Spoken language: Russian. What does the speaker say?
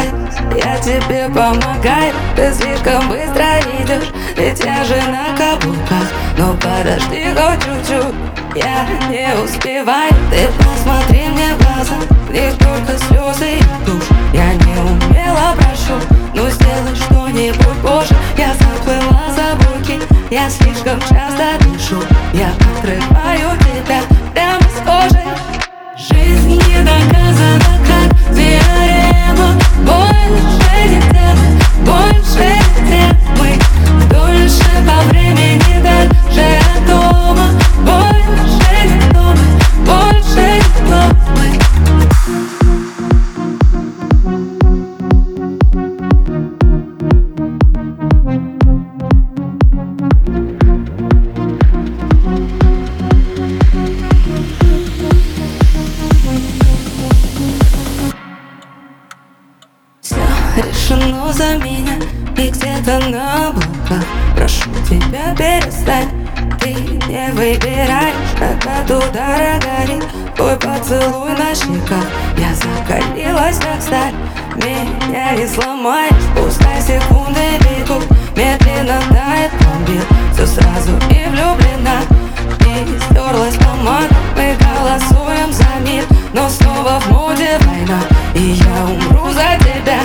Я тебе помогаю, ты слишком быстро идешь, ведь я же на каблуках. Но подожди хоть чуть-чуть, я не успеваю. Ты посмотри мне в глаза, в них только слезы и тушь. Я не умела, прошу, ну сделай что-нибудь, боже. Я заплыла за буки, я слишком часто дышу. Я отрываю тебя прямо с кожи. Жизнь не доказана, как теорема. Больше нельзя, больше нельзя. Мы дольше по времени даже от дома. Больше никто мы, больше никто мы. Решено за меня и где-то на облаках. Прошу тебя, перестань, ты не выбираешь, когда тут дорога горит. Твой поцелуй на щеках, я закалилась как сталь. Меня не сломаешь, пускай секунды бегут, медленно тает пломбир. Все сразу и влюблена, и стерлась помада. Мы голосуем за мир, но снова в моде война, и я умру за тебя.